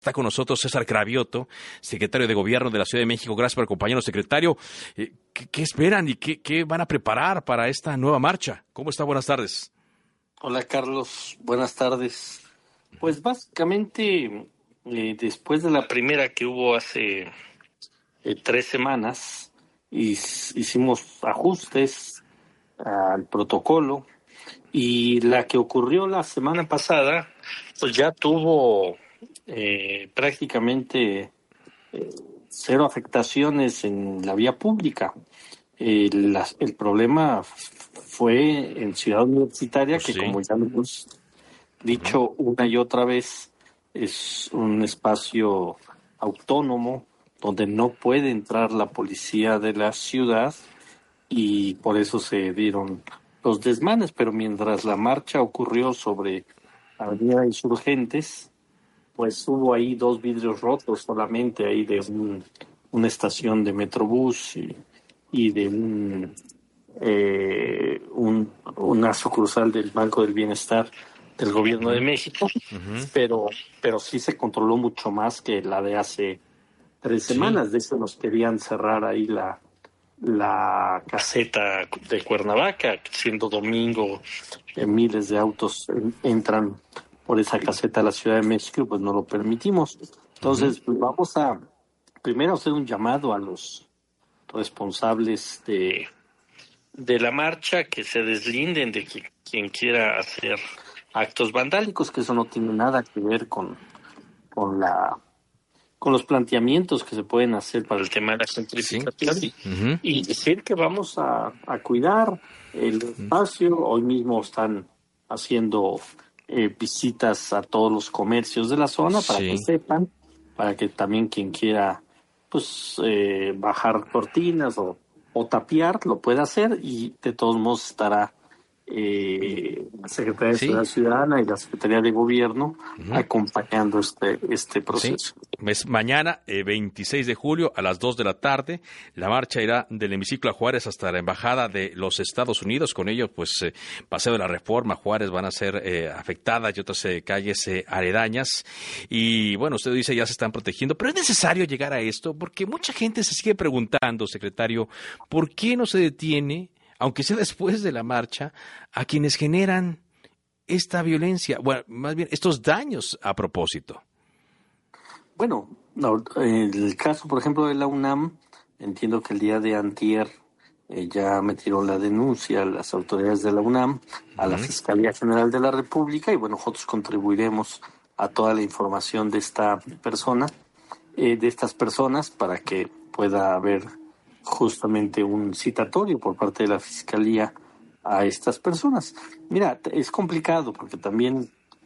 Está con nosotros César Cravioto, secretario de Gobierno de la Ciudad de México. Gracias por acompañarnos, secretario. ¿Qué esperan y qué van a preparar para esta nueva marcha? ¿Cómo está? Buenas tardes. Hola Carlos, buenas tardes. Pues básicamente, después de la primera que hubo hace 3 semanas, hicimos ajustes al protocolo, y la que ocurrió la semana pasada, pues ya tuvo prácticamente cero afectaciones en la vía pública. El problema fue en Ciudad Universitaria, Pues que sí. como ya lo hemos dicho una y otra vez, es un espacio autónomo donde no puede entrar la policía de la ciudad, y por eso se dieron los desmanes. Pero mientras la marcha ocurrió sobre Avenida Insurgentes, pues hubo ahí 2 vidrios rotos solamente ahí de una estación de Metrobús y de una sucursal del Banco del Bienestar del Gobierno de México, pero sí se controló mucho más que la de hace 3 Sí. semanas. De eso nos querían cerrar ahí la caseta de Cuernavaca, siendo domingo, miles de autos entran por esa caseta a la Ciudad de México, pues no lo permitimos. Entonces, pues vamos a primero hacer un llamado a los responsables de la marcha, que se deslinden de quien quiera hacer actos vandálicos, que eso no tiene nada que ver con la con los planteamientos que se pueden hacer para el tema de la gentrificación, y decir que vamos a cuidar el espacio. Hoy mismo están haciendo visitas a todos los comercios de la zona para que sepan, para que también quien quiera pues bajar cortinas o tapiar lo pueda hacer, y de todos modos estará la Secretaría de Seguridad Ciudadana y la Secretaría de Gobierno acompañando este proceso. Es mañana, 26 de julio, a las 2 de la tarde. La marcha irá del hemiciclo a Juárez hasta la Embajada de los Estados Unidos. Con ello, pues, Paseo de la Reforma, Juárez van a ser afectadas, y otras calles aledañas. Y bueno, usted dice ya se están protegiendo, pero es necesario llegar a esto, porque mucha gente se sigue preguntando, secretario, ¿por qué no se detiene, aunque sea después de la marcha, a quienes generan esta violencia? Bueno, más bien, estos daños a propósito. Bueno, el caso, por ejemplo, de la UNAM, entiendo que el día de antier ya metieron la denuncia a las autoridades de la UNAM, a la Fiscalía General de la República, y bueno, nosotros contribuiremos a toda la información de esta persona, de estas personas, para que pueda haber justamente un citatorio por parte de la Fiscalía a estas personas. Mira, es complicado porque también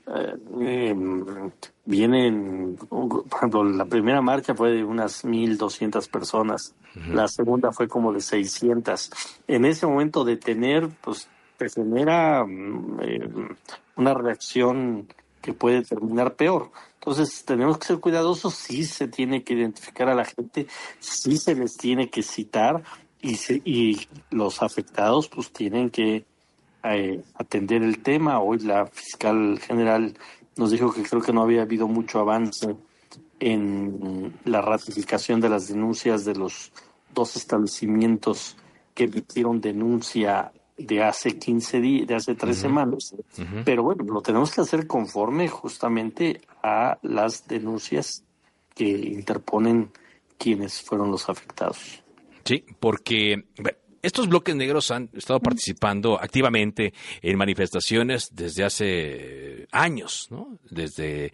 vienen, por ejemplo, la primera marcha fue de unas 1,200 personas, la segunda fue como de 600. En ese momento detener, pues te genera una reacción que puede terminar peor. Entonces tenemos que ser cuidadosos. Sí se tiene que identificar a la gente, sí se les tiene que citar, y los afectados pues tienen que atender el tema. Hoy la fiscal general nos dijo que creo que no había habido mucho avance en la ratificación de las denuncias de los 2 establecimientos que emitieron denuncia de hace 15 días, de hace 3 semanas. Pero bueno, lo tenemos que hacer conforme justamente a las denuncias que interponen quienes fueron los afectados. Sí, porque estos bloques negros han estado participando activamente en manifestaciones desde hace años, ¿no? Desde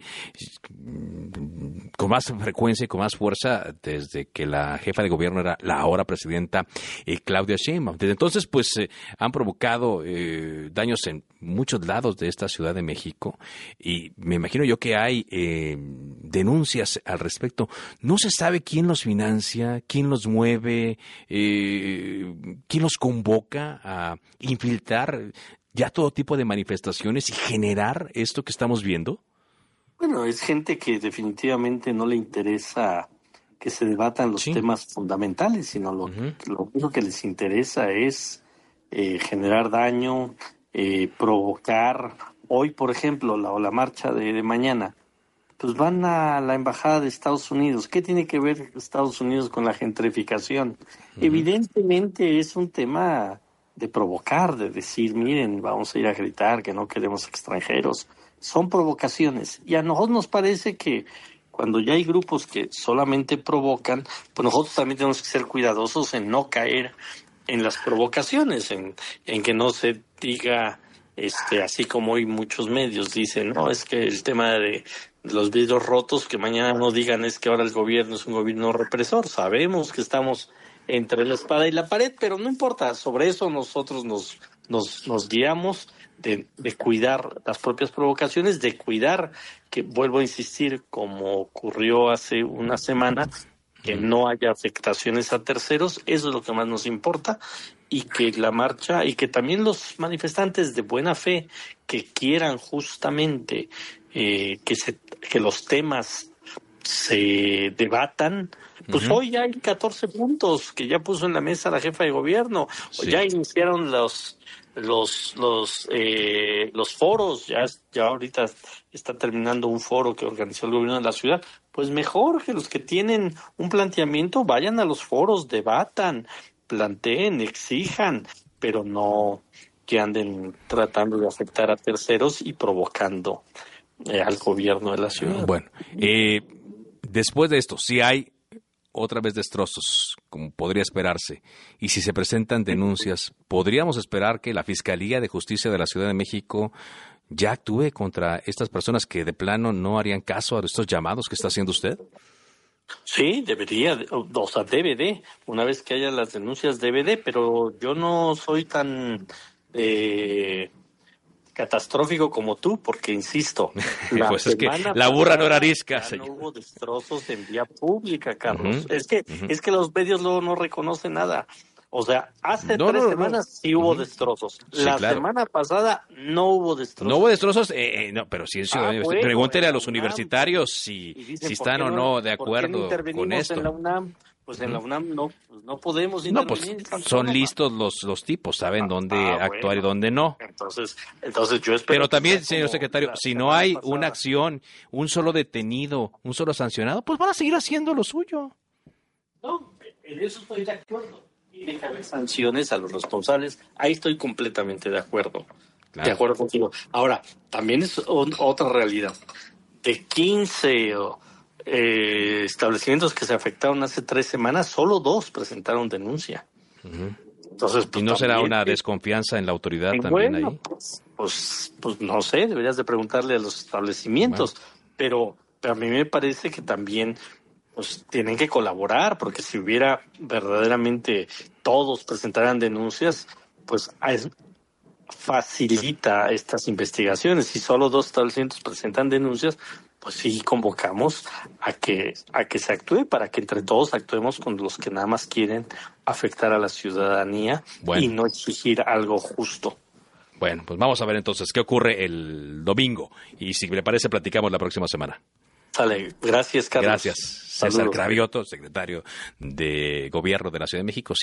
con más frecuencia y con más fuerza desde que la jefa de gobierno era la ahora presidenta Claudia Sheinbaum. Desde entonces, pues, han provocado daños en muchos lados de esta Ciudad de México, y me imagino yo que hay denuncias al respecto. No se sabe quién los financia, quién los mueve, quién los convoca a infiltrar ya todo tipo de manifestaciones y generar esto que estamos viendo. Bueno, es gente que definitivamente no le interesa que se debatan los temas fundamentales, sino lo único que les interesa es generar daño, provocar. Hoy, por ejemplo, la marcha de mañana, pues van a la embajada de Estados Unidos. ¿Qué tiene que ver Estados Unidos con la gentrificación? Evidentemente es un tema de provocar, de decir, miren, vamos a ir a gritar que no queremos extranjeros. Son provocaciones. Y a nosotros nos parece que cuando ya hay grupos que solamente provocan, pues nosotros también tenemos que ser cuidadosos en no caer en las provocaciones, en que no se diga, así como hoy muchos medios dicen, no, es que el tema de los vidrios rotos, que mañana no digan es que ahora el gobierno es un gobierno represor. Sabemos que estamos entre la espada y la pared, pero no importa, sobre eso nosotros nos guiamos de cuidar las propias provocaciones, de cuidar, que vuelvo a insistir, como ocurrió hace una semana, que no haya afectaciones a terceros. Eso es lo que más nos importa, y que la marcha, y que también los manifestantes de buena fe que quieran justamente que los temas se debatan, pues hoy ya hay 14 puntos que ya puso en la mesa la jefa de gobierno. Sí. Ya iniciaron los foros, ya ahorita está terminando un foro que organizó el gobierno de la ciudad. Pues mejor que los que tienen un planteamiento vayan a los foros, debatan, planteen, exijan, pero no que anden tratando de afectar a terceros y provocando al gobierno de la ciudad. Bueno, después de esto, si hay otra vez destrozos, como podría esperarse, y si se presentan denuncias, ¿podríamos esperar que la Fiscalía de Justicia de la Ciudad de México ya actúe contra estas personas que de plano no harían caso a estos llamados que está haciendo usted? Sí, debería, o sea, debe de, una vez que haya las denuncias debe de, pero yo no soy tan catastrófico como tú, porque insisto, pues es que la burra no era arisca, señor. No hubo destrozos en vía pública, Carlos. Es que los medios luego no reconocen nada. O sea, hace 3 semanas sí hubo destrozos. Sí, la semana pasada no hubo destrozos. No hubo destrozos, no, pero sí, pregúntele a los universitarios si están o no de acuerdo con esto. En la UNAM? Pues en la UNAM no podemos intervenir. No, pues son listos los tipos, saben dónde actuar y dónde no. Entonces yo espero. Pero también, señor secretario, si no hay una acción, un solo detenido, un solo sancionado, pues van a seguir haciendo lo suyo. No, en eso estoy de acuerdo. Y dejar sanciones a los responsables, ahí estoy completamente de acuerdo. Claro. De acuerdo contigo. Ahora, también es otra realidad. De 15 establecimientos que se afectaron hace 3 semanas, solo 2 presentaron denuncia. Entonces, pues, ¿y no será una desconfianza en la autoridad también ahí? Pues no sé, deberías de preguntarle a los establecimientos, pero a mí me parece que también pues tienen que colaborar, porque si hubiera verdaderamente todos presentaran denuncias, pues facilita estas investigaciones. Si solo 2 establecimientos presentan denuncias, pues sí convocamos a que se actúe, para que entre todos actuemos con los que nada más quieren afectar a la ciudadanía y no exigir algo justo. Bueno, pues vamos a ver entonces qué ocurre el domingo, y si le parece platicamos la próxima semana. Sale, gracias, Carlos. Gracias, César Cravioto, secretario de Gobierno de la Ciudad de México.